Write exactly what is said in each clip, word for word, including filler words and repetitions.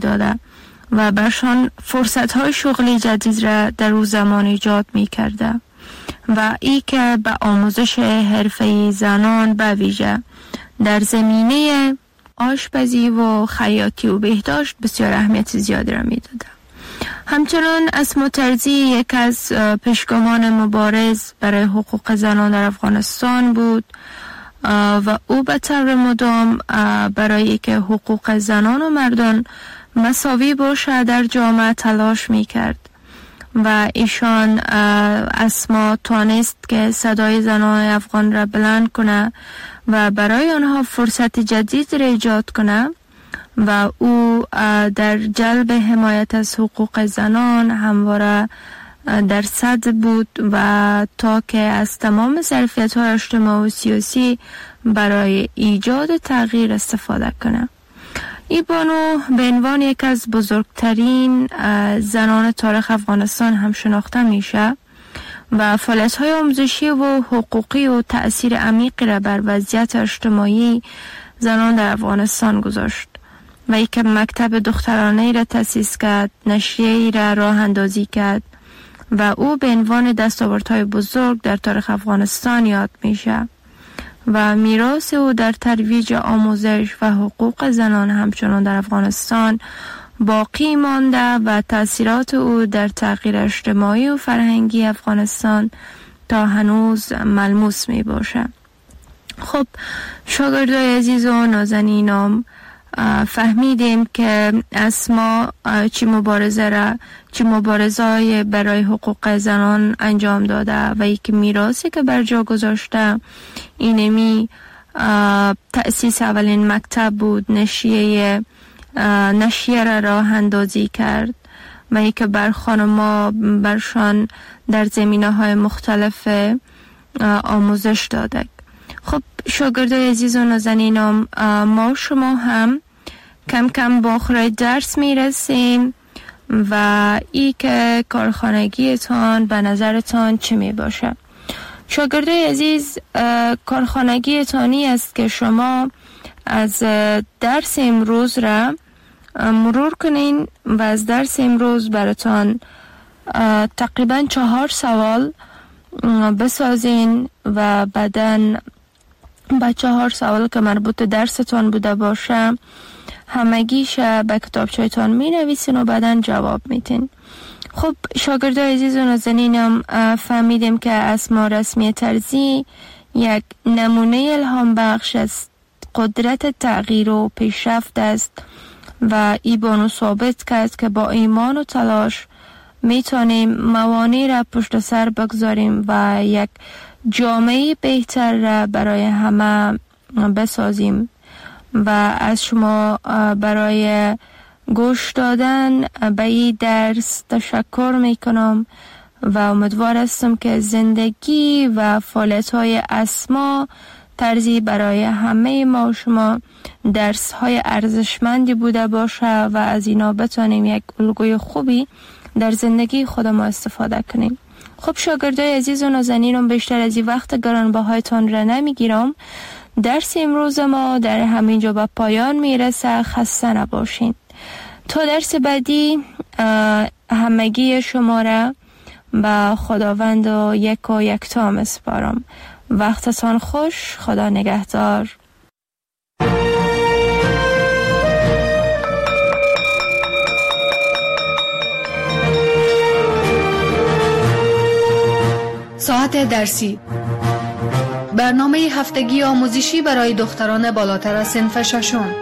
داده و برشان فرصت های شغلی جدید را در روز زمان ایجاد می کرده و ای که به آموزش حرفه زنان به ویژه در زمینه آشپزی و خیاطی و بهداشت بسیار اهمیت زیادی را می داده. همچنان اسما ترزی یک از پیشگامان مبارز برای حقوق زنان در افغانستان بود و او به طور مدام برای که حقوق زنان و مردان مساوی باشه در جامعه تلاش می کرد و ایشان اسما توانست که صدای زنان افغان را بلند کنه و برای آنها فرصت جدید را ایجاد کنه و او در جلب حمایت از حقوق زنان همواره در صدر بود و تا که از تمام ظرفیت‌های اجتماعی و سیاسی برای ایجاد تغییر استفاده کنه. این بانو به عنوان یک از بزرگترین زنان تاریخ افغانستان هم شناخته میشه و فعالیت‌های آموزشی و حقوقی و تأثیر عمیقی را بر وضعیت اجتماعی زنان در افغانستان گذاشت و ای که مکتب دخترانه را تأسیس کرد، نشریه را راه اندازی کرد و او به عنوان دستاوردهای بزرگ در تاریخ افغانستان یاد میشه و میراث او در ترویج آموزش و حقوق زنان همچنان در افغانستان باقی مانده و تأثیرات او در تغییر اجتماعی و فرهنگی افغانستان تا هنوز ملموس می باشه. خب شاگردای عزیز و نازنینم، فهمیدیم که اسما چی مبارزه را چی مبارزه‌ای برای حقوق زنان انجام داده و یک میراثی که بر جا گذاشته اینمی تأسیس اولین مکتب بود، نشریه نشریه را راه اندازی کرد و یک بر خانما برشان در زمینه‌های مختلف آموزش داده. خب شاگردای عزیز و نازنینم، ما شما هم کم کم با آخر درس میرسیم و ای که کارخانگیتان به نظرتان چی می باشه؟ شاگردای عزیز، کارخانگیتانی است که شما از درس امروز را مرور کنین و از درس امروز براتان تقریبا چهار سوال بسازین و بعدن با چهار سوال که مربوط درستان بوده باشه همگیش به کتابچه‌تان می نویسین و بعدن جواب میتین. خب شاگردای عزیز و نازنینم، فهمیدیم که اسما رسمی ترزی یک نمونه الهام بخش از قدرت تغییر و پیشرفت است و ای بانو ثابت کرد که با ایمان و تلاش میتونیم موانع را پشت سر بگذاریم و یک جامعه بهتر را برای همه بسازیم و از شما برای گوش دادن به این درس تشکر میکنم و امیدوار هستم که زندگی و فعالیت‌های اسما ترزی برای همه ما شما درس های ارزشمندی بوده باشه و از اینا بتونیم یک الگوی خوبی در زندگی خود ما استفاده کنیم. خب شاگردای عزیز و نازنینم، بیشتر از این وقت گرانبهایتان را نمیگیرم. درس امروز ما در همینجا به پایان میرسه. خسته نباشین. تا درس بعدی همگی شما را به خداوند و یک و یکتا میسپارم. وقتتان خوش. خدا نگهدار. ساعت درسی، برنامه هفتگی آموزشی برای دختران بالاتر از صنف ششم.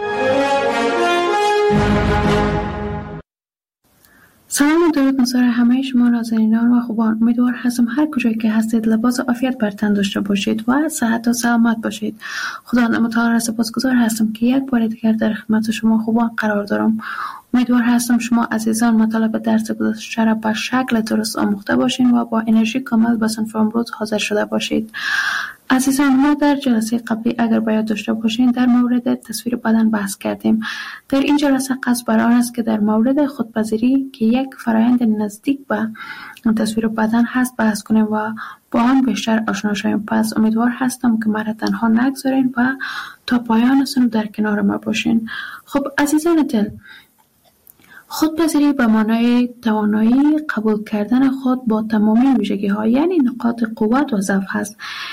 سلام و درود مسار همه شما نازنینان و خوبان. امیدوار هستم هر کجایی که هستید لباس عافیت بر تن داشته باشید و صحت و سلامت باشید. خدا متعال را سپاسگزار هستم که یک بار دیگر در خدمت شما خوبان قرار دارم. امیدوار هستم شما عزیزان مطالب درس گذشته را به شکل درست آموخته باشین و با انرژی کامل به صنف امروز حاضر شده باشید. عزیزان، ما در جلسه قبلی اگر باید داشته باشین در مورد تصویر بدن بحث کردیم. در این جلسه قصد بر آن است که در مورد خودپذیری که یک فرآیند نزدیک به تصویر بدن هست بحث کنیم و با آن بیشتر آشنا شویم. پس امیدوار هستم که مرا تنها نگذارین و تا پایان سن در کنار ما باشین. خب عزیزان دل، خودپذیری به معنای توانایی قبول کردن خود با تمامی ویژگی‌ها، یعنی نقاط قوت و ضعف هست.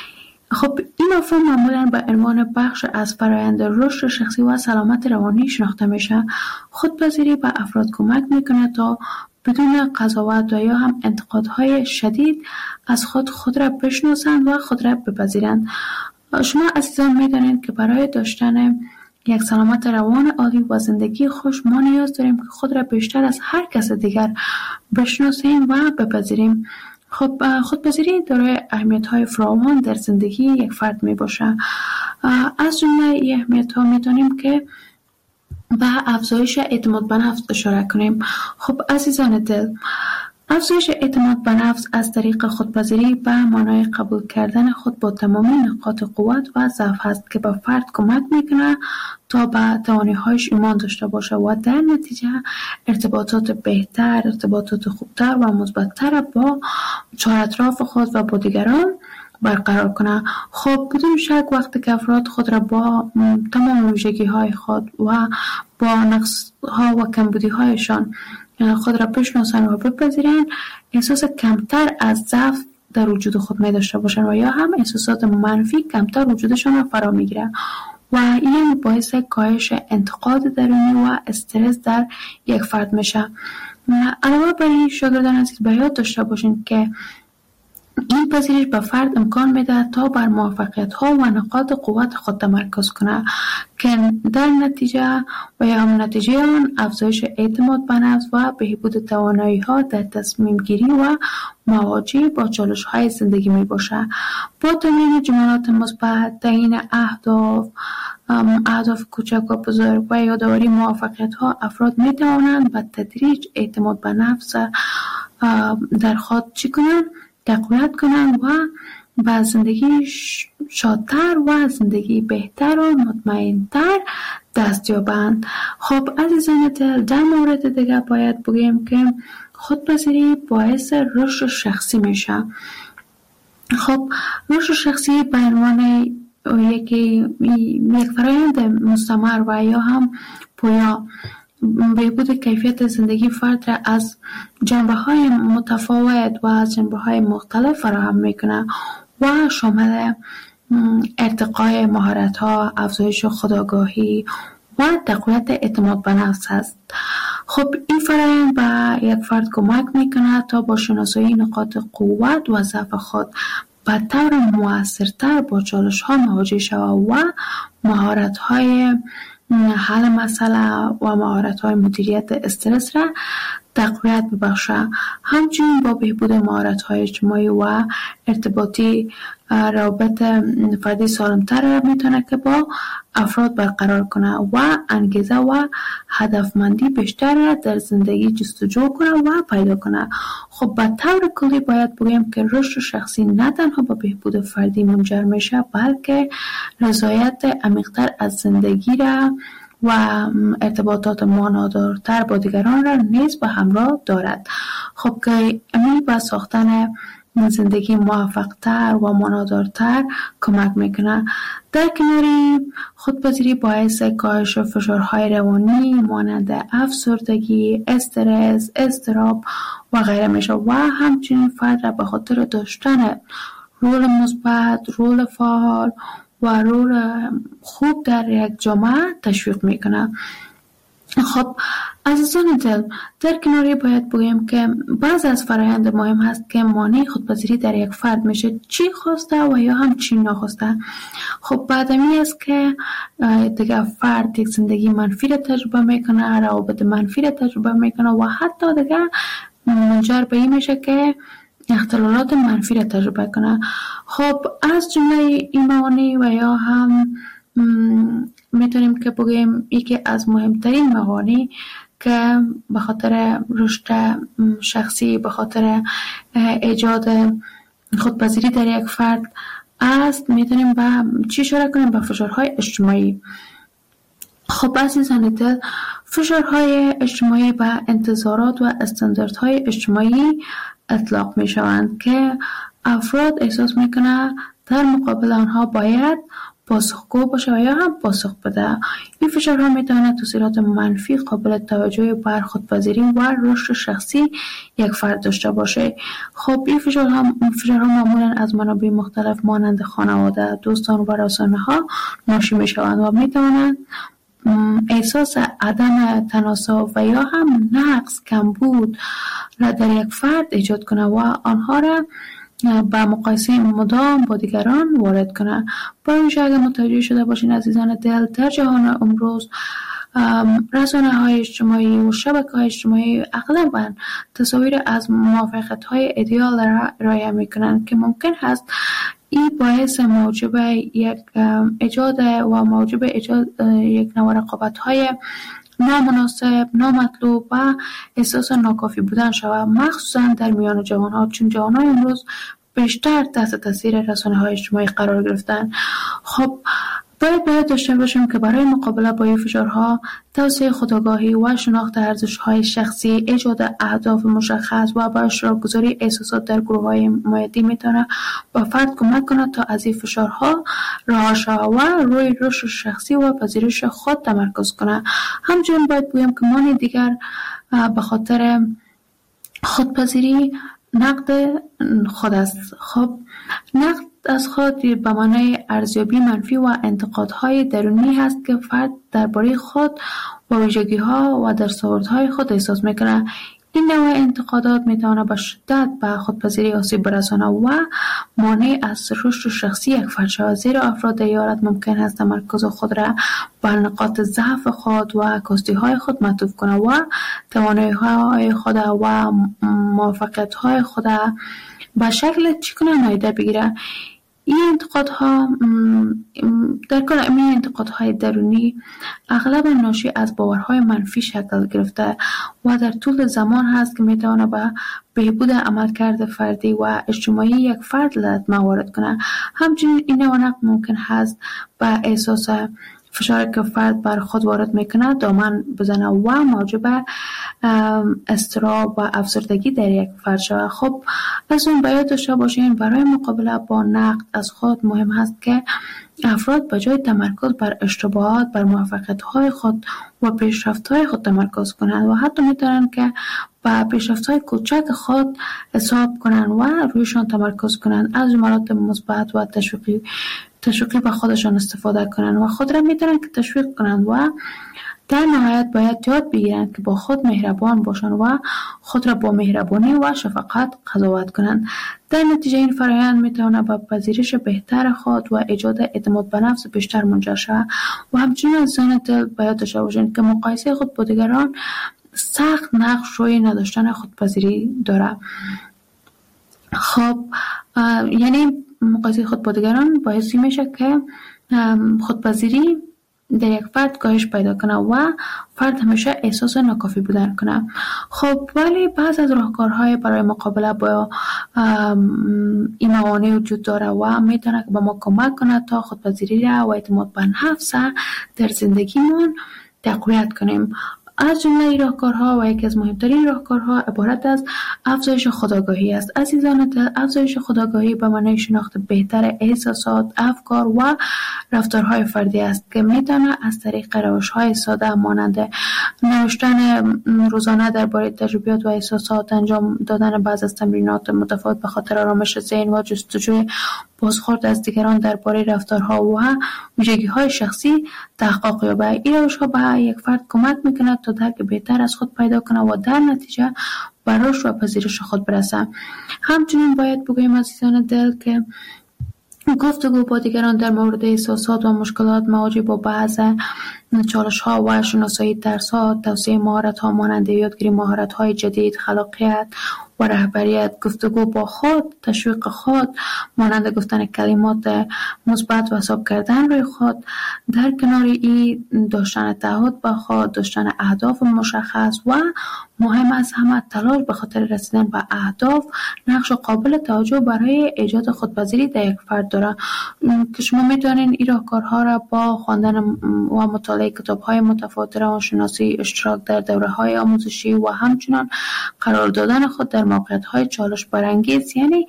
خب این مفهوم معمولاً به عنوان بخش از فرآیند رشد شخصی و سلامت روانی شناخته میشه. خودپذیری به افراد کمک میکنه تا بدون قضاوت و یا هم انتقادهای شدید از خود خود را بشناسند و خود را بپذیرند. شما عزیزان میدانید که برای داشتن یک سلامت روان عالی و زندگی خوش ما نیاز داریم که خود را بیشتر از هر کس دیگر بشناسیم و بپذیریم. خب خودپذیری دارای اهمیت‌های فراوان در زندگی یک فرد میباشه. از جمله این اهمیت‌ها میتونیم که به افزایش اعتماد به نفس اشاره کنیم. خب عزیزان دل، افزایش اعتماد به نفس از طریق خودپذیری به معنای قبول کردن خود با تمامی نقاط قوت و ضعف است که به فرد کمک میکنه تا به توانایی‌هایش ایمان داشته باشه و در نتیجه ارتباطات بهتر، ارتباطات خوبتر و مثبت‌تر با چهار اطراف خود و با دیگران برقرار کنه. خب بدون شک وقتی که افراد خود را با تمام ویژگی‌های خود و با نقص‌ها و کمبودی‌هایشان خود را بشناسند و بپذیرند، احساس کمتر از ضعف در وجود خود می داشته باشند و یا هم احساسات منفی کمتر وجودشان را فرا میگیره و این باعث کاهش انتقاد درونی و استرس در یک فرد میشه. علاوه بر این شاگردان عزیز به یاد داشته باشین که این پذیرش به فرد امکان میده تا بر موفقیت ها و نقاط قوت خود تمرکز کنه که در نتیجه و یا هم نتیجه آن افزایش اعتماد به نفس و بهبود توانایی ها در تصمیم گیری و مواجهه با چالش های زندگی می باشه. با تمرین جملات مثبت، تعیین اهداف اهداف کوچک و بزرگ و یادآوری موفقیت ها، افراد می توانند به تدریج اعتماد به نفس در خود چی کنند؟ تقویت کنند و به زندگی شادتر و زندگی بهتر و مطمئنتر دست یابند. خب عزیزان دل، در مورد دیگه باید بگیم که خودپذیری باعث رشد شخصی میشه. خب رشد شخصی به عنوان یکی یک فرآیند مستمر و یا هم پویا بهبود کیفیت زندگی فرد را از جنبه‌های متفاوت و از جنبه‌های مختلف فراهم می‌کنه و شامل ارتقای مهارت‌ها، افزایش خودآگاهی و تقویت اعتماد به نفس است. خب این فرآیند به یک فرد کمک می‌کنه تا با شناسایی نقاط قوت و ضعف خود به طور مؤثرتر با چالش‌ها مواجه شود و مهارت‌های حل مسئله و مهارت‌های مدیریت استرس را تقویت ببخشه. همچنین با بهبود مهارت‌های اجتماعی و ارتباطی روابط فردی سالم‌تر را میتونه که با افراد برقرار کنه و انگیزه و هدفمندی بیشتر را در زندگی جستجو کنه و پیدا کنه. خب به طور کلی باید بگیم که رشد شخصی نه تنها به بهبود فردی منجر میشه، بلکه رضایت عمیق‌تر از زندگی را و ارتباطات معنادارتر با دیگران را نیز به همراه دارد. خب که امی به ساختن زندگی موفق‌تر و معنادارتر کمک میکنه. در کناری خودپذیری باعث کاهش فشارهای روانی مانند افسردگی، استرس، اضطراب و غیره میشه و همچنین فرد را به خاطر داشتن رول مثبت، رول فعال و رول خوب در یک جامعه تشویق میکنه. خب عزیزان دل، در کناری باید بگیم که بعض از فرآیند مهم هست که مانع خودپذیری در یک فرد میشه، چی خواسته و یا هم چی نخواسته. خب بعد می است که دیگه فرد یک زندگی منفی را تجربه میکنه، روابط منفی را تجربه میکنه و حتی دیگه منجر به این میشه که اختلالات منفی را تجربه کنه. خب از جمله این موانع و یا هم میتونیم که بگیم یکی از مهمترین موانع که به خاطر رشد شخصی، به خاطر ایجاد خودپذیری در یک فرد است، میتونیم به چی اشاره کنیم؟ به فشارهای اجتماعی. خب عزیزان دل، فشارهای اجتماعی به انتظارات و استانداردهای اجتماعی اطلاق می شوند که افراد احساس میکنه در مقابل آنها باید پاسخگو باشه و یا هم پاسخ بده. این فشارها میتواند تاثیرات منفی قابل توجهی بر خودپذیری و رشد شخصی یک فرد داشته باشه. خب این فشارها فشارها معمولا از منابع مختلف مانند خانواده، دوستان و رسانه‌ها ناشی میشوند و میتوانند احساس عدم تناسب و یا هم نقص، کمبود را در یک فرد ایجاد کنه و آنها را با مقایسه مدام با دیگران وارد کنه. برای اگر متوجه شده باشین عزیزان دل، در جهان امروز رسانه های اجتماعی و شبکه های اجتماعی اغلباً تصاویر از موفقیت های ایدئال را ارائه میکنند که ممکن هست این باعث موجب یک ایجاد و موجب ایجاد یک نوع رقابت های نامناسب، نامطلوب و احساس ناکافی بودن شود، مخصوصا در میان جوانها، چون جوانان امروز بیشتر تحت تاثیر رسانه های اجتماعی قرار گرفتن. خب باید باید داشته باشیم که برای مقابله با این فشارها توسعه خودآگاهی و شناخت ارزش‌های شخصی، ایجاد اهداف مشخص و با اشتراک گذاری احساسات در گروه‌های مایدی میتونه با فرد کمک کنه تا از این فشارها رها شود و روی رشد شخصی و پذیرش خود تمرکز کنه. همچنین باید بگویم که مانع دیگر به خاطر خودپذیری نقد خود است. خب نقد از خود به معنای ارزیابی منفی و انتقادهای درونی هست که فرد درباره خود و ویژگی‌ها و دستاوردهای خود احساس میکنه. این نوع انتقادات میتونه به شدت به خودپذیری آسیب برسانه و مانع از رشد شخصی یک فرد شود، زیرا افراد در این حالت ممکن است تمرکز خود را بر نقاط ضعف خود و کاستی‌های خود معطوف کنه و توانایی‌های خود و موفقیت‌های خود به شکل چگونه نادیده بگیره. این انتقادها در کل این انتقادهای درونی اغلب ناشی از باورهای منفی شکل گرفته و در طول زمان هست که میتونه به بهبود عملکرد فردی و اجتماعی یک فرد لطمه وارد کنه. همچنین این نوع نقد ممکن هست به احساس فشاری که فرد بر خود وارد میکنه دامن بزنه و موجب اضطراب و افسردگی در یک فرد شود. خب از اون باید داشته باشین برای مقابله با نقد از خود مهم هست که افراد به جای تمرکز بر اشتباهات بر موفقیت‌های خود و پیشرفت‌های خود تمرکز کنند و حتی میتونن که با پیشرفت‌های کوچک خود حساب کنند و رویشان تمرکز کنند، از جملات مثبت و تشویقی تشویقی به خودشان استفاده کنند و خود را میتونن که تشویق کنند و در نهایت باید یاد بگیرند که با خود مهربان باشند و خود را با مهربانی و شفقت قضاوت کنند. در نتیجه این فرآیند میتواند به پذیرش بهتر خود و ایجاد اعتماد به نفس بیشتر منجر شود. و همچنین از ذهن دل باید داشته باشند که مقایسه خود با دیگران سخت نقش روی نداشتن خودپذیری دارد. خب یعنی مقایسه خود با دیگران باعثی میشه که خودپذیری در یک فرد کاهش پیدا کنه و فرد همیشه احساس ناکافی بودن کنه. خب ولی بعض از راهکارهای برای مقابله با این موانع وجود داره و میتونه که به ما کمک کنه تا خودپذیری را و اعتماد به نفس در زندگیمون تقویت کنیم. از جمله راهکارها و یکی از مهمترین راهکارها عبارت از افزایش خودآگاهی است. عزیزان دل، افزایش خودآگاهی به معنای شناخت بهتر احساسات، افکار و رفتارهای فردی است که میتونه از طریق روش‌های ساده مانند نوشتن روزانه درباره تجربیات و احساسات، انجام دادن بعض از تمرینات متفاوت به خاطر آرامش ذهن و جستجوی بازخورد از دیگران درباره رفتارها و ویژگی‌های شخصی تحقق یابد. این روش‌ها به یک فرد کمک می‌کند تا درک بهتر از خود پیدا کنه و در نتیجه به رشد و پذیرش خود برسه. همچنین باید بگویم عزیزان دل که گفتگو با دیگران در مورد احساسات و مشکلات مواجه با بعض چالش‌ها و شناسایی ترس‌ها، توسعه مهارت‌ها مانند یادگیری مهارت‌های جدید، خلاقیت و رهبریت، گفتگو با خود، تشویق خود مانند گفتن کلمات مثبت و حساب کردن روی خود، در کنار این داشتن تعهد با خود، داشتن اهداف مشخص و مهم از همه تلاش به خاطر رسیدن به اهداف نقش قابل توجه برای ایجاد خودپذیری در یک فرد داره که شما میتونین این راهکارها را با خواندن و مطالعه کتاب‌های متفاوت روانشناسی، اشتراک در دوره‌های آموزشی و همچنین قرار دادن خود در موقعیت‌های چالش برانگیز یعنی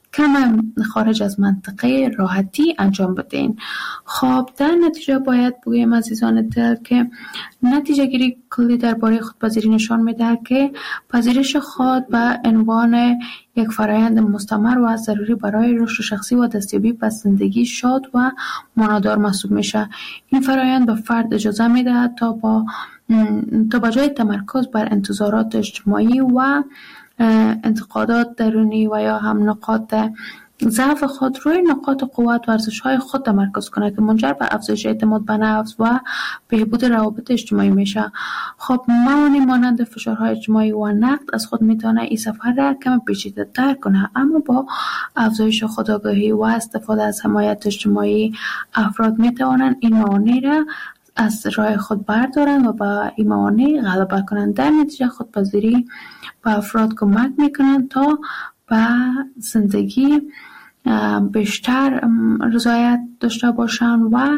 کم خارج از منطقه راحتی انجام بدین. خب در نتیجه باید بگویم عزیزان دل که نتیجه گیری کلی درباره خودپذیری نشان میده که پذیرش خود به عنوان یک فرایند مستمر و ضروری برای رشد شخصی و دستیابی به زندگی شاد و معنادار محسوب میشه. این فرایند به فرد اجازه میده تا با تا به جای تمرکز بر انتظارات اجتماعی و انتقادات درونی و یا هم نقاط ضعف خود روی نقاط قوت و ارزش‌های خود تمرکز کنه که منجر به افزایش اعتماد به نفس و بهبود روابط اجتماعی میشه. خب موانع مانند فشارهای اجتماعی و نقد از خود میتونه این سفر را کم پیچیده‌تر کنه، اما با افزایش خودآگاهی و استفاده از حمایت اجتماعی افراد میتوانند این موانع را از راه خود بردارن و با این موانع غلبه کنند. در نتیجه خودپذیری به افراد کمک میکنند تا به زندگی بیشتر رضایت داشته باشند و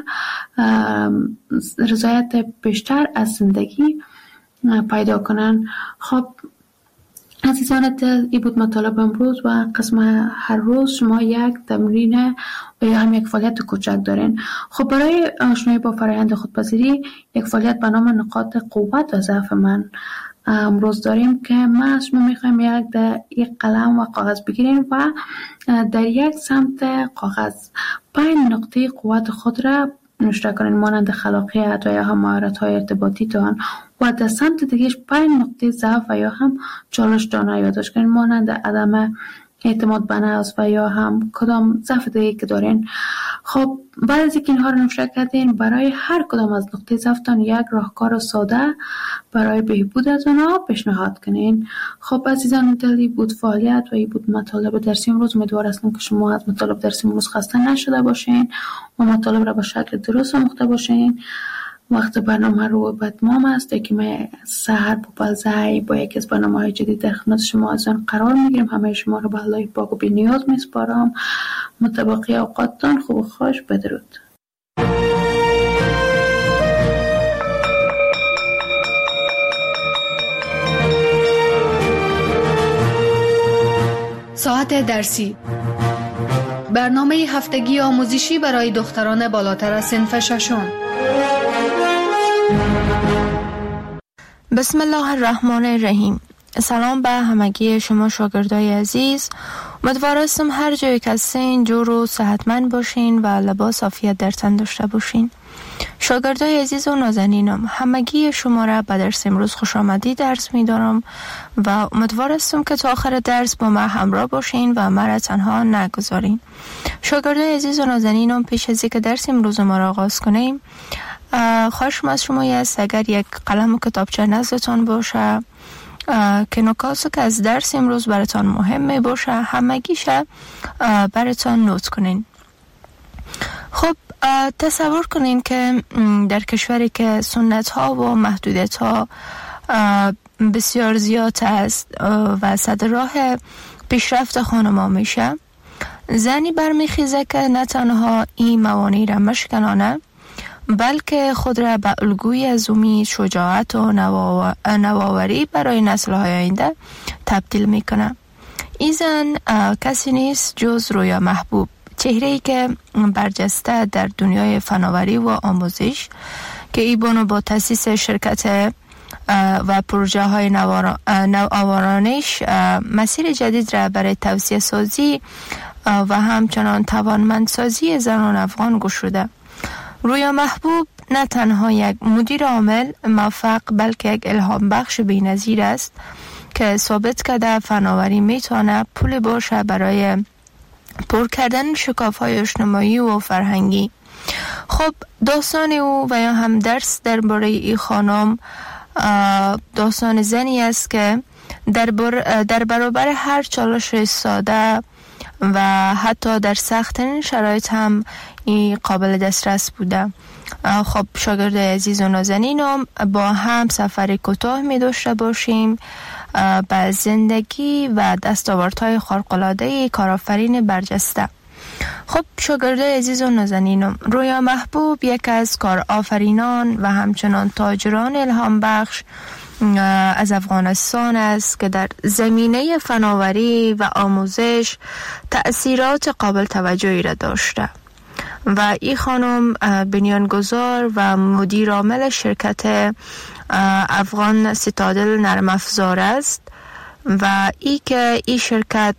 رضایت بیشتر از زندگی پیدا کنند. خب عزیزان دل، این بود مطالب امروز و قسم هر روز شما یک تمرین و یا هم یک فعالیت کوچک دارین. خب برای آشنایی با فرآیند خودپذیری یک فعالیت به نام نقاط قوت و ضعف من امروز داریم که ما از شما میخوایم یک در یک قلم و کاغذ بگیریم و در یک سمت کاغذ پنج نقطه قوت خود را نوشته کنین، مانند خلاقیت و یا هم مهارت‌های ارتباطی تان، و در سمت دیگهش پنج نقطه ضعف و یا هم چالش دانه یادداشت کنین، مانند عدم اعتماد به نفس و یا هم کدام ضعف دیگه که دارین. خب بعد از اینکه اینها رو نوشته کردین، برای هر کدام از نقطه ضعفتان یک راهکار ساده برای بهبود از اونها پیشنهاد کنین. خب عزیزان دلی بود فعالیت و این بود مطالب درسی امروز. امیدوار هستم که شما از مطالب درسی امروز خسته نشده باشین و مطالب را به شکل درست آموخته باشین. وقت برنامه رو به اتمام است که من سحر بوپلزای با یکی از برنامه‌های جدید در خدمت شما از آن قرار میگیرم. همه شما رو به الله پاک و بی نیاز میسپارم. متبقی اوقاتتان خوب و خوش. بدرود. ساعت درسی، برنامه هفتگی آموزشی برای دختران بالاتر از صنف ششم. بسم الله الرحمن الرحیم. سلام به همگی شما شاگردای عزیز. امیدوارم هر جایی که هستین جور و صحتمند باشین و لباس عافیت در تن داشته باشین. شاگردای عزیز و نازنینم، همگی شما را به درس امروز خوش آمدید درس می دارم و امیدوارم که تا آخر درس با من همراه باشین و مرا تنها نگذارین. شاگردای عزیز و نازنینم، پیش از اینکه درس امروز ما را آغاز کنیم، خواهشم از شما است اگر یک قلم و کتابچه نزدتان باشه که نکاتی که از درس امروز براتان مهم می باشه همگیشه براتان نوت کنین. خب تصور کنین که در کشوری که سنت ها و محدودیت ها بسیار زیاد است و صد راه پیشرفت خانما میشه، زنی برمیخیزه که نه تنها این موانع را مشکنانه بلکه خود را به الگوی از امید، شجاعت و نوآوری برای نسل‌های آینده تبدیل میکنه. این زن کسی نیست جز رویا محبوب، چهره‌ای که برجسته در دنیای فناوری و آموزش که ای بانو با تأسیس شرکت و پروژه های نوآورانش مسیر جدید را برای توسعه سازی و همچنان توانمندسازی زنان افغان گشوده. رویا محبوب نه تنها یک مدیر عامل موفق بلکه یک الهام بخش بی‌نظیر است که ثابت کرده فناوری میتونه پول باشه برای پر کردن شکاف‌های اجتماعی و فرهنگی. خب داستان او و یا هم درس درباره این خانم داستان زنی است که در, بر در برابر هر چالش ساده و حتی در سخت‌ترین شرایط هم این قابل دسترس بوده. خب شاگرد عزیز و نازنینم، با هم سفر کوتاه می داشته باشیم به زندگی و دستاوردهای خارق‌العاده کارآفرین برجسته. خب شاگرد عزیز و نازنینم، رویا محبوب یک از کارآفرینان و همچنان تاجران الهام بخش از افغانستان است که در زمینه فناوری و آموزش تأثیرات قابل توجهی را داشته و این خانم بنیانگذار و مدیر عامل شرکت افغان سیتادل نرم افزار است و ای که این شرکت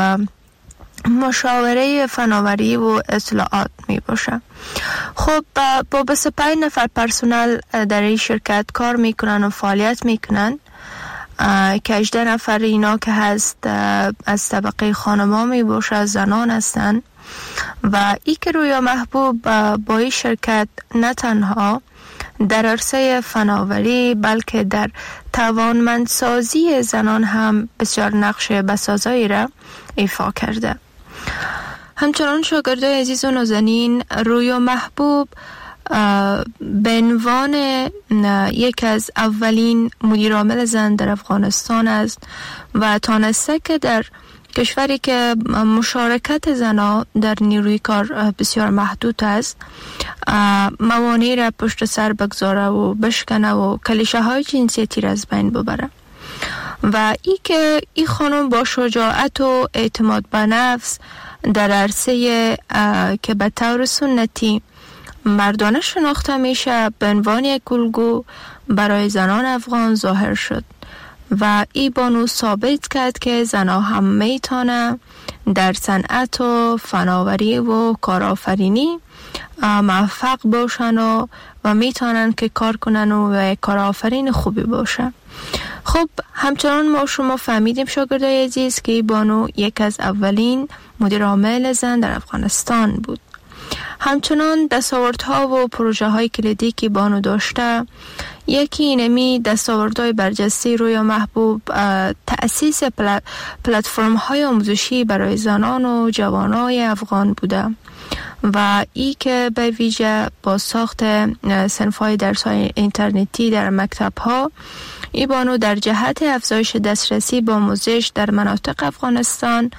مشاوره فناوری و اطلاعات می باشه. خب با بیست و پنج نفر پرسنل در این شرکت کار میکنن و فعالیت میکنن که هجده نفر اینا که هست از طبقه خانما می باشه، زنان هستن و ای که رویا محبوب با این شرکت نه تنها در عرصه فناوری بلکه در توانمندسازی زنان هم بسیار نقش بسازایی را ایفا کرده. همچنان شاگردای عزیز و نازنین، رویا محبوب به عنوان یک از اولین مدیر عامل زن در افغانستان است و تانسته که در کشوری که مشارکت زنها در نیروی کار بسیار محدود است موانع را پشت سر بگذاره و بشکنه و کلیشه های جنسیتی را از بین ببره و ای که این خانم با شجاعت و اعتماد به نفس در عرصه که به طور سنتی مردانه شناخته میشه به عنوان یک الگو برای زنان افغان ظاهر شد و ای بانو ثابت کرد که زنها هم میتونه در صنعت و فناوری و کارآفرینی موفق باشن و, و میتونن که کار کنن و کارآفرین خوبی باشه. خب همچنان ما شما فهمیدیم شاگردای عزیز که ای بانو یک از اولین مدیر عامل زن در افغانستان بود. همچنان دستاوردها و پروژه های کلیدی که بانو داشته، یکی اینمی دستاوردهای برجسته رویا محبوب تأسیس پلتفرم های آموزشی برای زنان و جوانای افغان بوده و ای که به ویژه با ساخت صنف‌های درس‌های اینترنتی در مکتب‌ها، ای بانو در جهت افزایش دسترسی به آموزش در مناطق افغانستان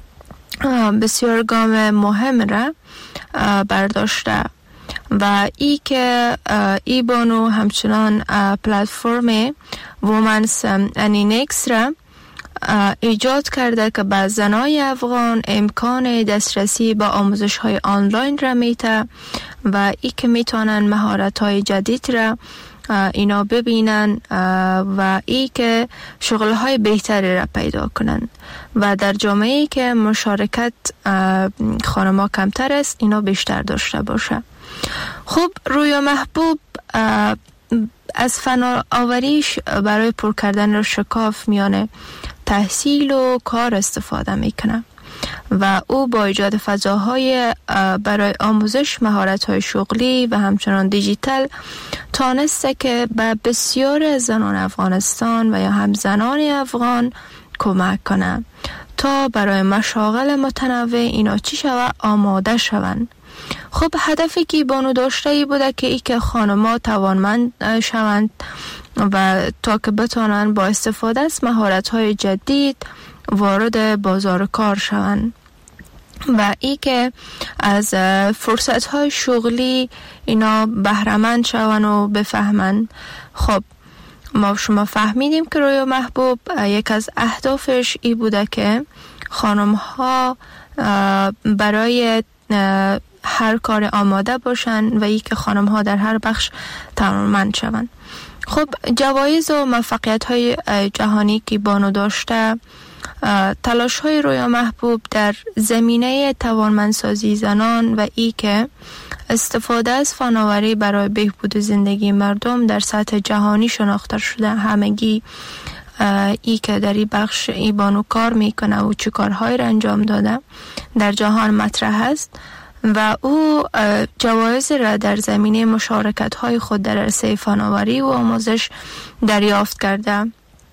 بسیار گام مهم را برداشته و ای که ای بانو همچنان پلتفرم وومنز انینکس را ایجاد کرده که به زنای افغان امکان دسترسی به آموزش های آنلاین را میده و ای که میتونن مهارت های جدید را اینا ببینن و ای که شغل های بهتری را پیدا کنن و در جامعه‌ای که مشارکت خانم‌ها کمتر است اینا بیشتر داشته باشه. خب رویا محبوب از فناوریش برای پر کردن شکاف میان تحصیل و کار استفاده میکنه و او با ایجاد فضاهای برای آموزش مهارت‌های شغلی و همچنان دیجیتال تانسته که به بسیار زنان افغانستان و یا هم زنان افغان کمک کنه تا برای مشاغل متنوع اینا چی شوه آماده شوند. خب هدفی که بانو داشته ای بوده که ای که خانم‌ها توانمند شوند و تا که بتونن با استفاده از مهارت‌های جدید وارد بازار کار شوند و ای که از فرصت‌های شغلی اینا بهره‌مند شوند و بفهمند. خب ما شما فهمیدیم که رویا محبوب یک از اهدافش ای بوده که خانم‌ها برای هر کار آماده باشن و ای که خانم‌ها در هر بخش توانمند شوند. خب جوایز و موفقیت‌های جهانی که بانو داشته، تلاش‌های رویا محبوب در زمینه توانمندسازی زنان و ای که استفاده از فناوری برای بهبود زندگی مردم در سطح جهانی شناخته شده. همگی ای که در این بخش ای بانو کار میکنه و چه کارهایی را انجام داده در جهان مطرح است و او جوایز را در زمینه مشارکت‌های خود در عرصه فناوری و آموزش دریافت کرده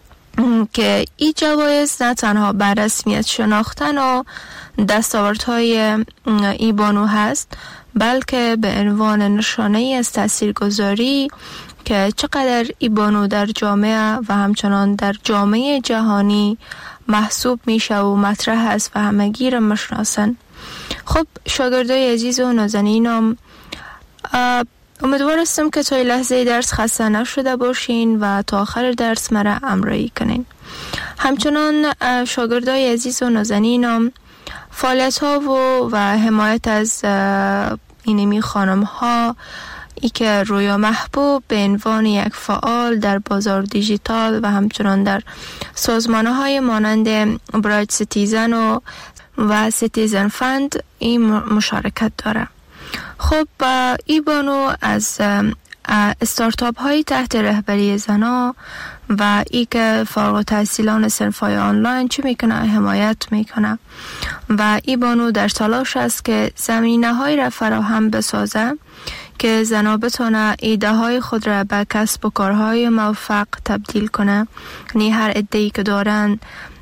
که این جوایز نه تنها بر رسمیت شناختن و دستاوردهای ای بانو هست بلکه به عنوان نشانه از تاثیرگذاری که چقدر ای بانو در جامعه و همچنان در جامعه جهانی محسوب میشه و مطرح است و همگی را میشناسن. خب شاگردای عزیز و نازنینم، امیدوارستم که تا لحظه درس خسته نشده باشین و تا آخر درس مرا همراهی کنین. همچنان شاگردای عزیز و نازنینم، فعالیت ها و, و حمایت از اینمی خانم ها ای که رویا محبوب به عنوان یک فعال در بازار دیجیتال و همچنان در سازمانه های مانند برایت سیتیزن و و سیتیزن فند این مشارکت داره. خب ای بانو از استارتاپ های تحت رهبری زنا و ای که فارغ التحصیلان صنف‌های آنلاین چی میکنه حمایت میکنه و ای بانو در تلاش است که زمینه های را فراهم بسازه که زنا بتونه ایده های خود را به کسب و کارهای موفق تبدیل کنه. یعنی هر ایده‌ای که دارن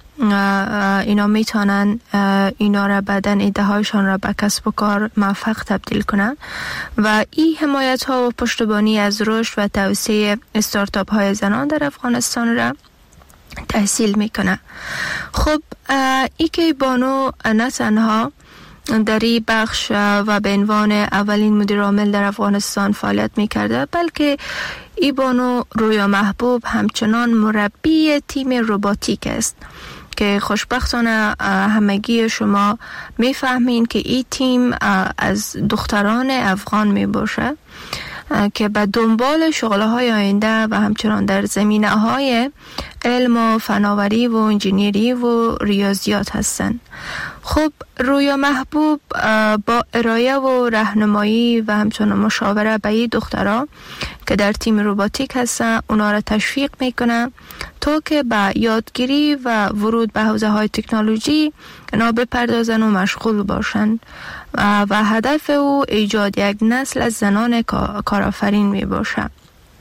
اینا میتونن اینا را بعدن ایده هایشان را به کسب و کار موفق تبدیل کنن و این حمایت ها و پشتیبانی از رشد و توسعه استارتاپ های زنان در افغانستان را تحصیل میکنه. خب ای که بانو نه تنها در این بخش و به عنوان اولین مدیر عامل در افغانستان فعالیت میکرده، بلکه ای بانو رویا محبوب همچنان مربی تیم روباتیک است که خوشبختانه همگی شما میفهمین که این تیم از دختران افغان می باشه که به دنبال شغله های آینده و همچنان در زمینه های علم و فناوری و انجینیری و ریاضیات هستند. خب رویا محبوب با ارائه و راهنمایی و همچنان مشاوره به این دخترها که در تیم روباتیک هستن اونا را تشویق میکنه تا که به یادگیری و ورود به حوزه های تکنولوژی اینا بپردازن و مشغول باشن و, و هدف او ایجاد یک نسل از زنان کارآفرین می باشه.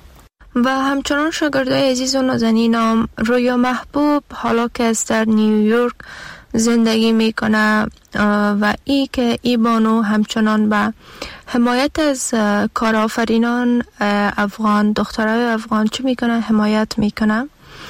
و همچنان شاگردای عزیز و نازنینم، رویا محبوب حالا که از در نیویورک زندگی میکنه و ای که ای بانو همچنان به حمایت از کارآفرینان افغان، دخترای افغان چی میکنه؟ حمایت میکنه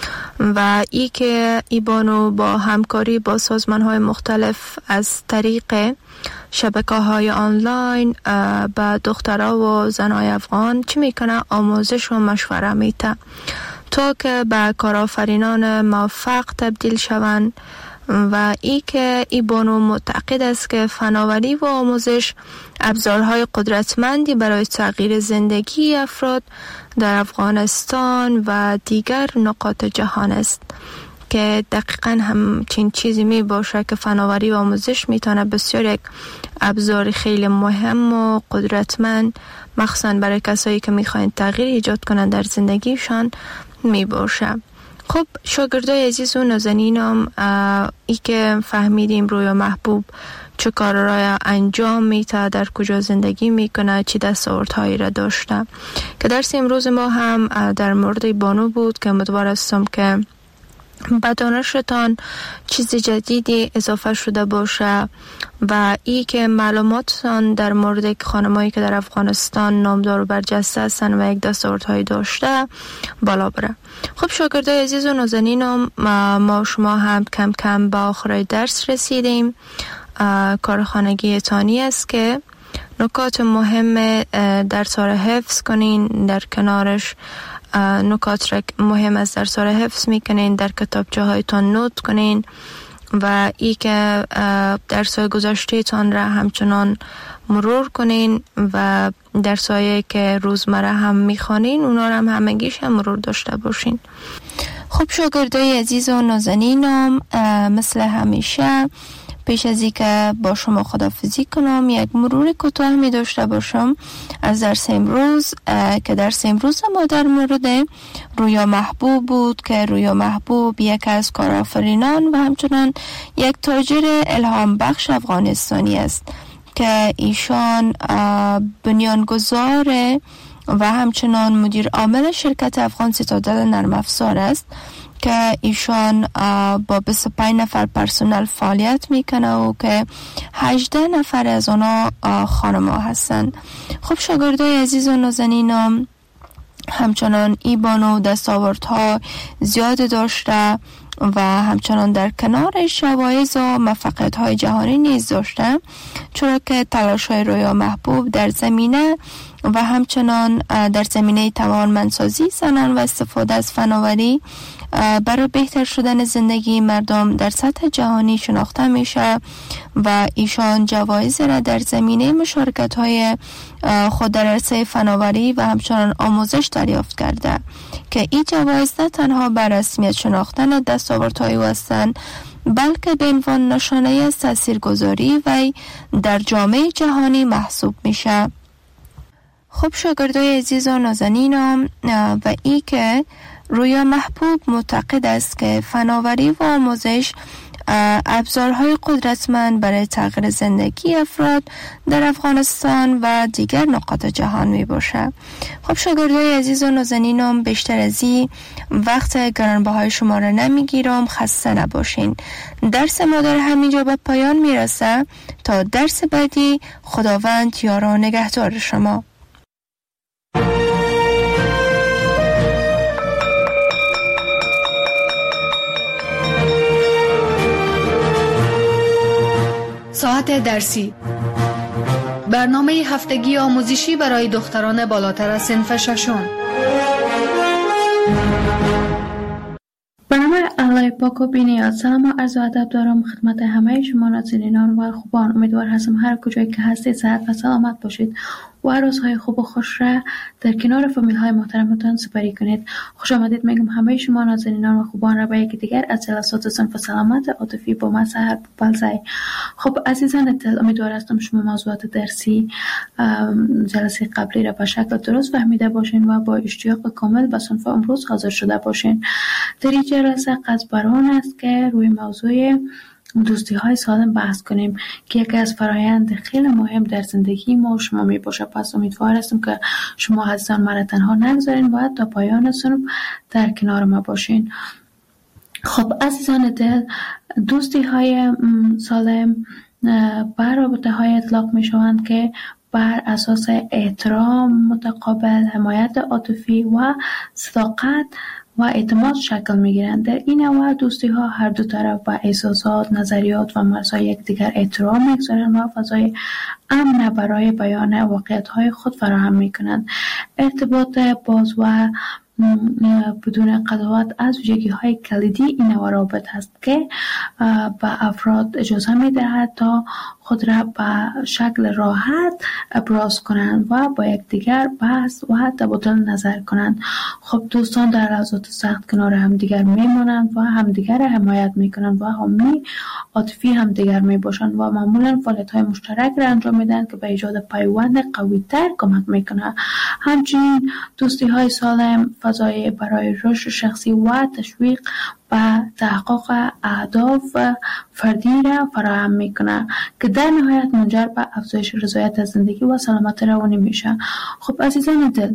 و ای که ای بانو با همکاری با سازمان های مختلف از طریق شبکه های آنلاین به دخترها و زنای افغان چی میکنه؟ آموزش و مشوره میده تا که به کارآفرینان موفق تبدیل شوند و ای که ای بانو معتقد است که فناوری و آموزش ابزارهای قدرتمندی برای تغییر زندگی افراد در افغانستان و دیگر نقاط جهان است که دقیقاً همچین چیزی می باشه که فناوری و آموزش میتونه بسیار یک ابزار خیلی مهم و قدرتمند مخصوصاً برای کسایی که میخواین تغییر ایجاد کنن در زندگیشان می باشه. خب شاگردای عزیز و نازنینم، ای که فهمیدیم رویا محبوب چه کار را انجام میده، در کجا زندگی میکنه، چی دستاوردهایی را داشته، که درس امروز ما هم در مورد بانو بود که امیدوار هستم که به دانشتان چیز جدیدی اضافه شده باشه و ای که معلوماتتان در مورد خانمایی که در افغانستان نامدار و برجسته هستن و یک دستاوردهایی داشته بالا بره. خب شاگردای عزیز و نازنینم، ما شما هم کم کم به آخر درس رسیدیم. کار خانگی تانی است که نکات مهم درس را حفظ کنین، در کنارش نکات را مهم از درس را حفظ میکنین، در کتابچه هایتان نوت کنین و ای که درس های گذشته تان را همچنان مرور کنین و درس هایی که روزمره هم میخوانین اونا را هم همگیش هم مرور داشته باشین. خب شاگردای عزیز و نازنینم، مثل همیشه پیش از این که با شما خداحافظی کنم یک مرور کوتاه می داشته باشم از درس امروز که درس امروز ما در مورد رویا محبوب بود که رویا محبوب یک از کارآفرینان و همچنان یک تاجر الهام بخش افغانستانی است که ایشان بنیانگذار و همچنان مدیر عامل شرکت افغان سیتادل نرم افزار است که ایشان با بیست و پنج نفر پرسنل فعالیت میکنه و که هجده نفر از اونا خانم ها هستن. خب شاگردای عزیز و نازنینم، همچنان ای بانو دستاوردها زیاد داشته و همچنان در کنار جوایز و موفقیت های جهانی نیز داشته، چرا که تلاش های رویا محبوب در زمینه و همچنان در زمینه توانمندسازی زنان و استفاده از فناوری برای بهتر شدن زندگی مردم در سطح جهانی شناخته میشه و ایشان جوایز را در زمینه مشارکت‌های خود در عرصه فناوری و همچنان آموزش دریافت کرده که این جوایز نه تنها بر رسمیت شناختن دستاوردهای او هستند، بلکه به عنوان نشانه از تاثیرگذاری و در جامعه جهانی محسوب میشه. خب شاگردای عزیز و نازنینم، و ای که رویا محبوب معتقد است که فناوری و آموزش ابزارهای قدرتمند برای تغییر زندگی افراد در افغانستان و دیگر نقاط جهان می باشه. خب شاگردای عزیز و نازنینم، بیشتر از این وقت گرانبهای شما را نمیگیرم، خسته نباشین. درس ما در همینجا به پایان میرسه. تا درس بعدی، خداوند یار و نگهدار شما. ساعت درسی، برنامه هفتگی آموزشی برای دختران بالاتر از صنف ششم. به نام الله پاک و بی‌نیاز، سلام و عرض ادب دارم خدمت همه شما ناظرینان و خوبان. امیدوار هستم هر کجایی که هستید صحت و سلامت باشید و روزهای خوب و خوش را در کنار فامیل های محترمتان سپری کنید. خوش آمدید میگم همه شما ناظرینان و خوبان را به یکی دیگر از جلسات صنف سلامت عاطفی با من سحر پوپلزی. خب عزیزان دل، امیدوار هستم شما موضوعات درسی جلسه قبلی را به شکل درست فهمیده باشین و با اشتیاق کامل به صنف امروز حاضر شده باشین. در این جلسه قصد بر آن است که روی موضوع دوستی های سالم بحث کنیم که یکی از فرایند خیلی مهم در زندگی ما و شما می باشه. پس امیدوار هستم که شما عزیزان مرا تنها نگذارین و تا پایان صنف در کنار ما باشین. خب عزیزان دل، دوستی های سالم بر رابطه های اطلاق می شوند که بر اساس احترام متقابل، حمایت عاطفی و صداقت و اعتماد شکل می‌گیرند. در این نوع دوستی ها هر دو طرف با احساسات، نظریات و مرزهای یکدیگر احترام می‌گذارند و فضای امن برای بیان واقعیت‌های خود فراهم می‌کنند. ارتباط باز و بدون قضاوت از ویژگی‌های کلیدی این نوع روابط است که به افراد اجازه می‌دهد تا خود را به شکل راحت ابراز کنند و با یکدیگر بحث و تبادل نظر کنند. خب دوستان در لحظات سخت کنار همدیگر میمانند و همدیگر را حمایت میکنند و حامی عاطفی همدیگر میباشند و معمولا فعالیت‌های مشترک را انجام میدن که به ایجاد پیوند قوی‌تر کمک میکنه. همچنین دوستی‌های سالم فضای برای رشد شخصی و تشویق و تحقق اهداف فردی را فراهم میکنه که در نهایت منجر به افزایش رضایت از زندگی و سلامت روانی میشه. خب عزیزان دل،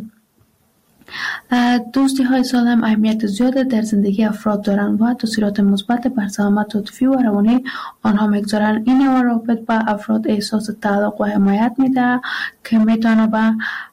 دوستی های سالم اهمیت زیاد در زندگی افراد دارند و تاثیرات مثبت بر سلامت عاطفی و روانی آنها میگذارند. این نوع روابط به افراد احساس تعلق و حمایت میده که میتونه به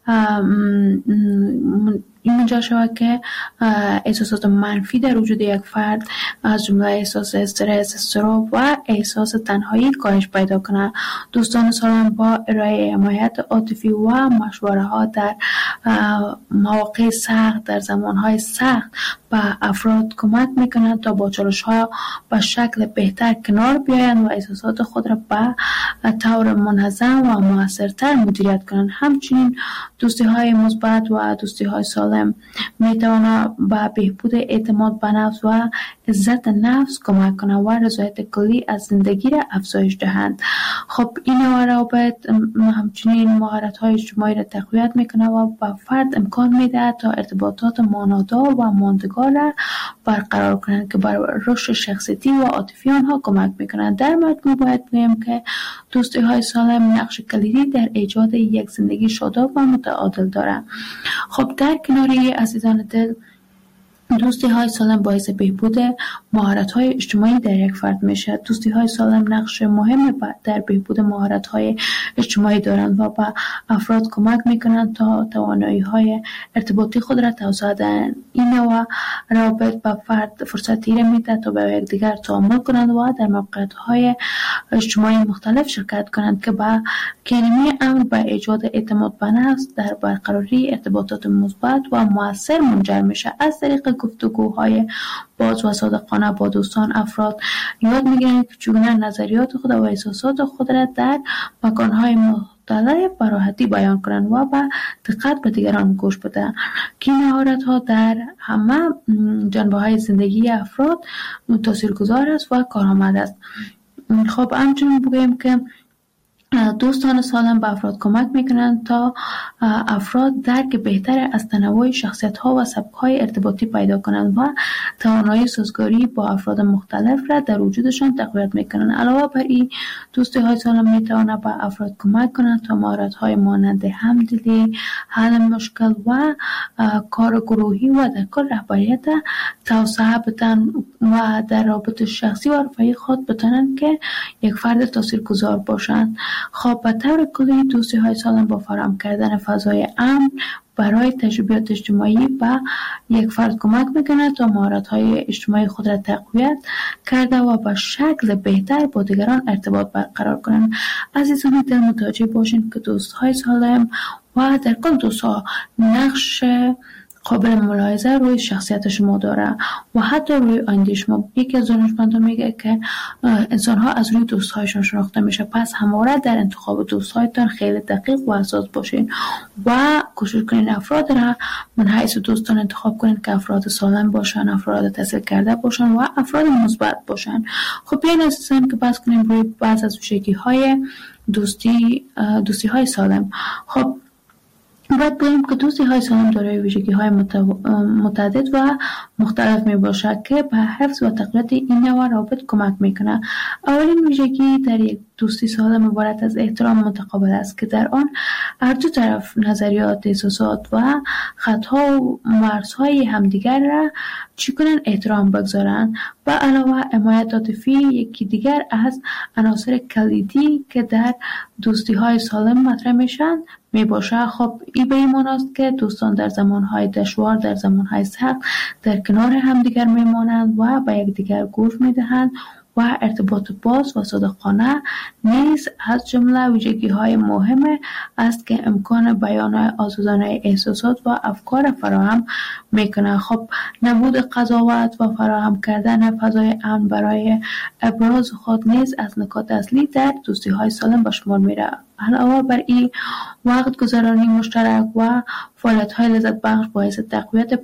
این منجر شود که احساسات منفی در وجود یک فرد از جمله احساس استرس، اضطراب و احساس تنهایی کاهش پیدا کنه. دوستان سالم با ارائه حمایت عاطفی و مشوره ها در مواقع سخت، در زمانهای سخت به افراد کمک میکنند تا با چالش ها به شکل بهتر کنار بیایند و احساسات خود را به طور منظم و موثرتر مدیریت کنند. همچنین دوستی های مثبت و دوستی های سالم میتواند به بهبود اعتماد به نفس و عزت نفس کمک کنند و رضایت کلی از زندگی را افزایش دهند. خب این نوع روابط همچنین مهارت های اجتماعی را تقویت میکنه و به فرد امکان میده تا ارتباطات مانادار و ماندگار را برقرار کنند که بر رشد شخصیتی و عاطفی آنها کمک میکنند. در مجموع باید بگویم که دوستی های سالم نقش کلیدی در ایجاد یک زندگی شاداب و متعادل دارند. خب در کنار عزیزان دل، دوستی های سالم باعث بهبود مهارت های اجتماعی در یک فرد میشه. دوستی های سالم نقش مهم در بهبود مهارت های اجتماعی دارند و به افراد کمک میکنند تا توانایی های ارتباطی خود را توسعه دهند. این نوع روابط به فرد فرصتی را میده تا با یکدیگر تعامل کنند و در موقعیت های اجتماعی مختلف شرکت کنند که با کلمه امر به ایجاد اعتماد به نفس در برقراری ارتباطات مثبت و مؤثر منجر میشه. از طریق گفتگوهای باز و صادقانه با دوستان افراد یاد میگیرند که چگونه نظریات خود و احساسات خود را در مکانهای مختلف به راحتی بیان کنند و با دقت به دیگران گوش بدهند که این مهارت‌ها در همه جنبه‌های زندگی افراد تاثیرگذار است و کارآمد است. خب همچنین بگویم که دوستان سالم به افراد کمک میکنند تا افراد درک بهتر از تنوع شخصیت‌ها و سبک‌های ارتباطی پیدا کنند و توانایی سازگاری با افراد مختلف را در وجودشان تقویت میکنند. علاوه بر این، دوستی‌های سالم میتواند به افراد کمک کنند تا مهارت‌های مانند همدلی، حل مشکل و کار گروهی و در کل رهبریت توسعه بدن و در رابطه شخصی و رفاهی خود بتوانند که یک فرد تاثیرگذار باشند. خب به طور کلی دوستی های سالم با فراهم کردن فضای امن برای تجربیات اجتماعی به یک فرد کمک میکنه تا مهارت های اجتماعی خود را تقویت کرده و به شکل بهتر با دیگران ارتباط برقرار کنند. عزیزان دل متوجه باشین که دوست های سالم و در کل دوست ها نقش قابل ملاحظه روی شخصیت شما داره و حتی روی آینده شما. یکی از دانشمندان میگه که انسان ها از روی دوست هایشان شناخته میشه، پس همواره در انتخاب دوست هایتان خیلی دقیق و حساس باشین و کوشش کنین افراد را من حیث دوستان انتخاب کنین که افراد سالم باشن، افراد تحصیل کرده باشن و افراد مثبت باشن. خب بیاین عزیزان که بحث کنیم روی بعض از ویژگی های دوستی دوستی های سالم. خب باید بگیم که دوستی های سالم دارای ویژگی های متعدد و مختلف می باشد که به حفظ و تقویت این نوع روابط کمک میکنه. اولین ویژگی در یک دوستی سالم عبارت از احترام متقابل است که در آن هر دو طرف نظریات، احساسات و خطها و مرزهای همدیگر را چی کنن احترام بگذارن. و علاوه حمایت عاطفی یکی دیگر از عناصر کلیدی که در دوستی های سالم مطرح میشن می باشه. خب این به این معنی است که دوستان در زمانهای دشوار، در زمانهای سخت در کنار همدیگر میمانند و به یکدیگر گوش میدهند و ارتباط باز و صادقانه نیز از جمله ویژگی‌های مهم است که امکان بیان آزادانه احساسات و افکار فراهم میکنه. خب نبود قضاوت و فراهم کردن فضای امن برای ابراز خود نیز از نکات اصلی در دوستی‌های سالم به شمار میره. علاوه بر این، وقت گذرانی مشترک و فعالیت‌های لذت بخش باعث تقویت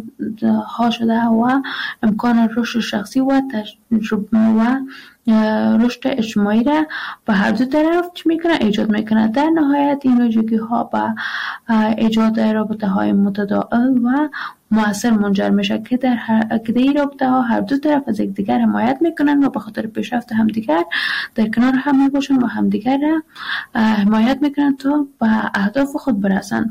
پیوندها شده و امکان رشد شخصی و تجربه و رشد اجتماعی را به هر دو طرف چی میکنه ایجاد میکنه. در نهایت این ویژگی‌ها به ایجاد رابطه‌های متداول و مؤثر منجر میشه که در هر که این رابطه‌ها هر دو طرف از یکدیگر حمایت میکنن و به خاطر پیشرفت همدیگر در کنار هم میباشن و همدیگر را حمایت میکنن تا به اهداف خود برسن.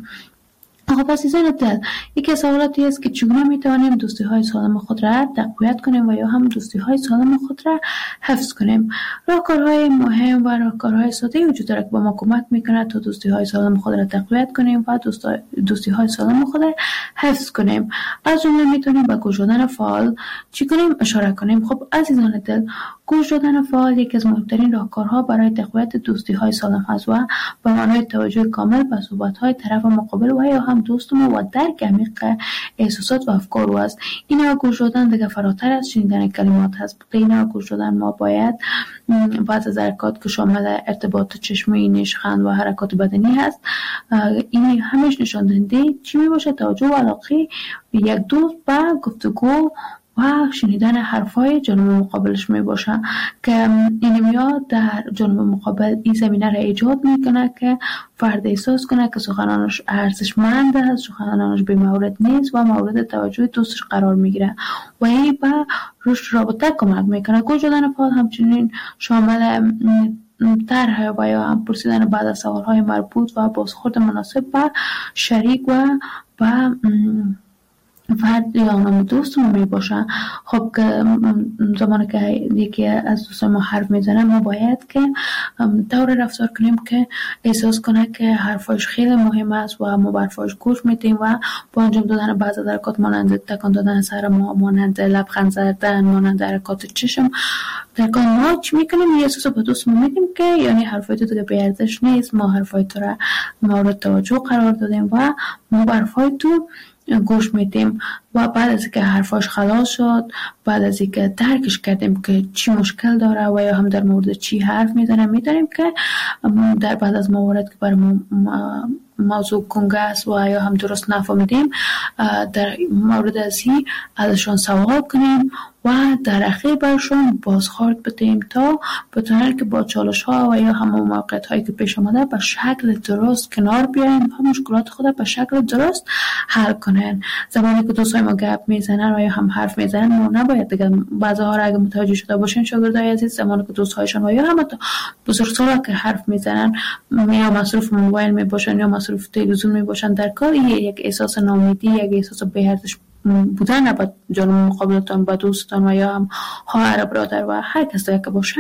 خب عزیزان دل، یکی از سوالاتی است که چگونه میتوانیم دوستی های سالم خود را تقویت کنیم و یا هم دوستی های سالم خود را حفظ کنیم. راهکارهای مهم و راهکارهای ساده وجود دارد که به ما کمک میکنه تا دوستی های سالم خود را تقویت کنیم و دوستی های سالم خود را حفظ کنیم. از جمله میتونیم به گوش دادن فعال چی کنیم اشاره کنیم. خب عزیزان دل، گوش دادن فعال یکی از مهمترین راهکارها برای تقویت دوستی های سالم است و به معنای توجه کامل به صحبت های طرف مقابل و یا هم دوست ما و درک عمیق احساسات و افکار او است. این نوع گوش دادن دیگه فراتر از شنیدن کلمات هست. این نوع گوش دادن ما باید بعض از حرکات که شامل ارتباط چشمی، نشخند و حرکات بدنی هست، این همش نشان دهنده چی می باشه؟ توجه و علاقه یک دوست به گفتگو و شنیدن حرفای جانب مقابلش می باشه که این میاد در جانب مقابل این زمینه را ایجاد میکنه که فرد احساس کنه که سخنانش ارزشمند است، سخنانش بی مورد نیست و مورد توجه دوستش قرار میگیره و این به رشد رابطه کمک میکنه. گوش دادن فعال همچنین شامل طرح و یا هم پرسیدن بعد از سوالهای مربوط و بازخورد مناسب به شریک و به فرد یا نام دوستمون می باشه. خب که زمانی که یکی از دوستان ما حرف میزنه ما باید که طور رفتار کنیم که احساس کنه که حرفاش خیلی مهم است و ما حرفاش گوش میدیم و با انجام دادن بعضی حرکات مانند تکان دادن سر ما، مانند لبخند زدن، مانند حرکات چشم تکان ما چی میکنیم؟ یه احساس به دوستمون میدیم که یعنی حرفای تو دیگه بی ارزش نیست، ما حرفای تو را مورد توجه قرار دادیم و ما حرفای تو گوش میدیم. و بعد از اینکه حرفاش خلاص شد، بعد از اینکه درکش کردیم که چی مشکل داره و یا هم در مورد چی حرف میزنه، میدونیم که در بعد از موارد که برای موضوع کنگه است و یا هم درست نفهمیدیم، در مورد از این ازشان سوال کنیم و در اخیر برشون بازخورد بدیم تا بتونن که با چالش ها و یا همون موقعیت هایی که پیش آمده به شکل درست کنار بیایم و مشکلات خود به شکل درست حل کنن. زمانی که دوستای ما گپ میزنن و یا هم حرف میزنن، ما نباید دیگه بعضی ها را اگه متوجه شده باشین شاگردای عزیز، زمانی که دوستهایشان و یا هم بزرگسالا که حرف میزنن یا مصروف موبایل میباشن یا مصروف تلویزیون میباشن در کار، یک احساس ناامیدی، یک احساس بی‌ارزش بودن با جانب مقابلتان، با دوستان و یا هم خواهر برادر و هر کس دیگه که باشه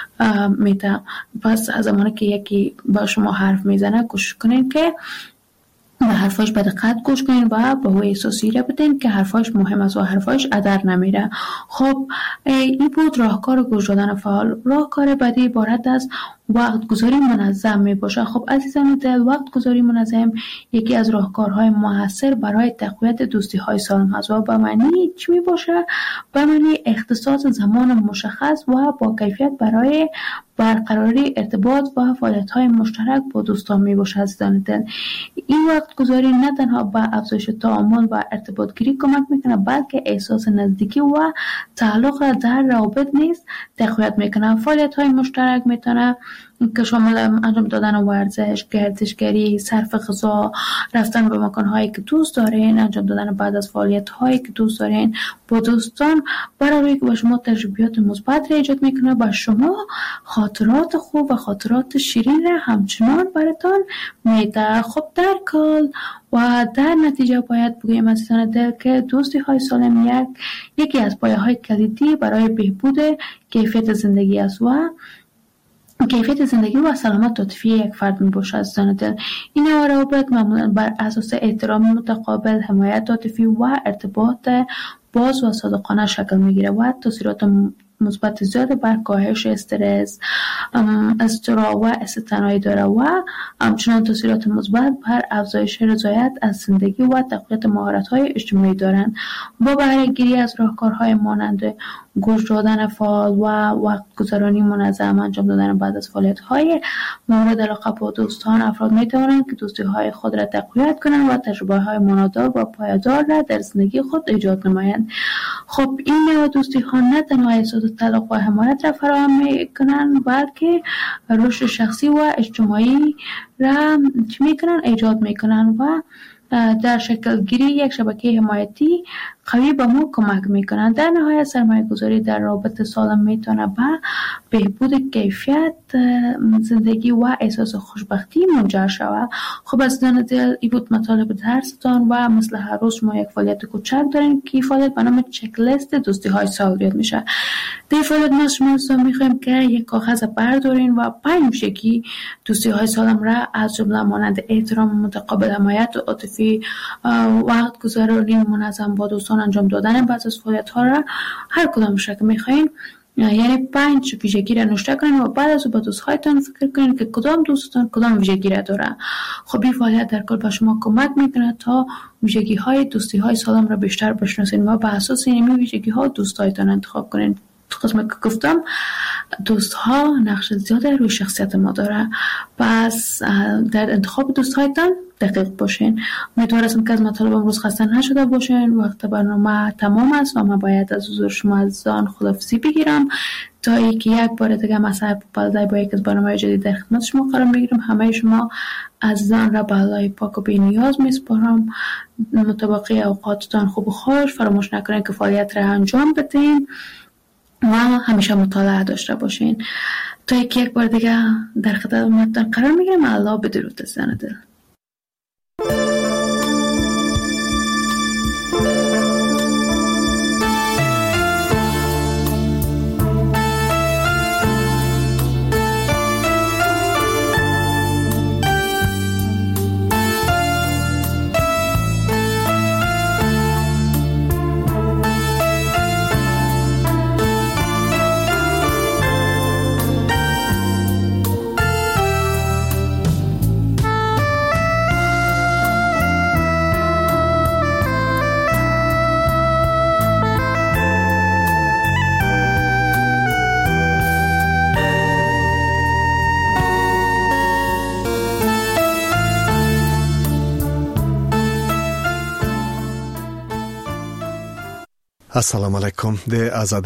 میده. پس از زمانی که یکی با شما حرف میزنه کوشش کنین که به حرفاش به دقت گوش کنین و به او احساسی را بدین که حرفاش مهم است و حرفاش ادر نمیره. خب این بود راهکار گوش دادن فعال. راهکار بعدی عبارت از وقت گذاری منظم می باشه. خب عزیزان دل، وقت گذاری منظم یکی از راهکارهای موثر برای تقویت دوستی های سالم است و به معنی چی می باشه؟ به معنی اختصاص زمان مشخص و با کیفیت برای برقراری ارتباط و فعالیت های مشترک با دوستان می باشه. عزیزان دل، این وقت گذاری نه تنها به افزایش تعامل و ارتباط گیری کمک میکنه، بلکه احساس نزدیکی و تعلق را در روابط نیز تقویت میکنه. فعالیت های مشترک میتونه که شامل انجام دادن ورزش، گردشگری، صرف غذا، رفتن به مکان‌هایی که دوست دارین، انجام دادن بعد از فعالیت‌هایی که دوست دارین با دوستان، برای که به شما تجربیات مثبت را ایجاد میکنه، با شما خاطرات خوب و خاطرات شیرین را همچنان براتون میده. خب در کل و در نتیجه باید بگویم عزیزان دل که دوستی های سالم یک یکی از پایه های کلیدی برای بهبود کیفیت زندگی است و کیفیت زندگی و سلامت عاطفی یک فرد می باشد. عزیزان دل، این روابط معمولا بر اساس احترام متقابل، حمایت عاطفی و ارتباط باز و صادقانه شکل می گیره و تاثیرات مثبت زیاد بر کاهش استرس، اضطراب و استثنایی داره و همچنان تاثیرات مثبت بر افزایش رضایت از زندگی و تقویت مهارت‌های اجتماعی دارند. با بهره گیری از راهکارهای مانند گوش دادن فعال و وقت گذرانی منظم، انجام دادن بعد از فعالیت‌های مورد علاقه با دوستان، افراد می‌توانند که دوستی‌های خود را تقویت کنند و تجربه‌های معنادار و پایدار را در زندگی خود ایجاد نمایند. خب این نوع دوستی‌ها نه تنها احساس تعلق و حمایت را فراهم می‌کنند، بلکه رشد شخصی و اجتماعی را چی می‌کنند؟ ایجاد می‌کنند و در شکل گیری یک شبکه حمایتی قوی به ما کمک میکنند. در نهایت سرمایه گذاری در رابطه سالم میتونه به بهبود کیفیت زندگی و احساس خوشبختی منجر شود. خب از دل این بود مطالب درستان و مثل هر روز ما یک فعالیت کوچک داریم که فعالیت به نام چک لیست دوستی های سال یاد میشه. در فعالیت ما شما میخوایم که یک کاغذ بردارین و پنج شکی دوستی های سالم را از جمله مانند احترام متقابل، حمایت عاطفی، وقت گذرانی منظم با دوستان، انجام دادن بعض از فعالیت ها را هر کدامش را که میخواین، یعنی پنج ویژگی را نوشته کنین و بعد از او با دوستهایتان فکر کنین که کدام دوستتان کدام ویژگی را داره. خب این فعالیت در کل به شما کمک میکنه تا ویژگی های دوستی های سالم را بیشتر بشناسین و به اساس این ویژگی ها دوستهایتان انتخاب کنین. تو قسمت که گفتم دوست ها نقش زیاده روی شخصیت ما داره، پس در انتخاب دوستهایتان دقیق باشین. امیدوارم که از مطالب امروز خسته نشده باشین. وقت برنامه تمام است و من باید از حضور شما عزیزان خداحافظی بگیرم تا اینکه یک بار دیگه مساعد پالدای با یک از برنامه جدید در خدمت شما قرار بگیرم. همه شما عزیزان را به الله پاک و بی نیاز میسپارم. مطابق اوقاتتان خوب و خوش، فراموش نکنین که فعالیت را انجام بدین و همیشه مطالعه داشته باشین. تا یک یک بار دیگه در خدمتتان قرار میگیرم. الله بدرود عزیزان دل. assalomu alaykum de azade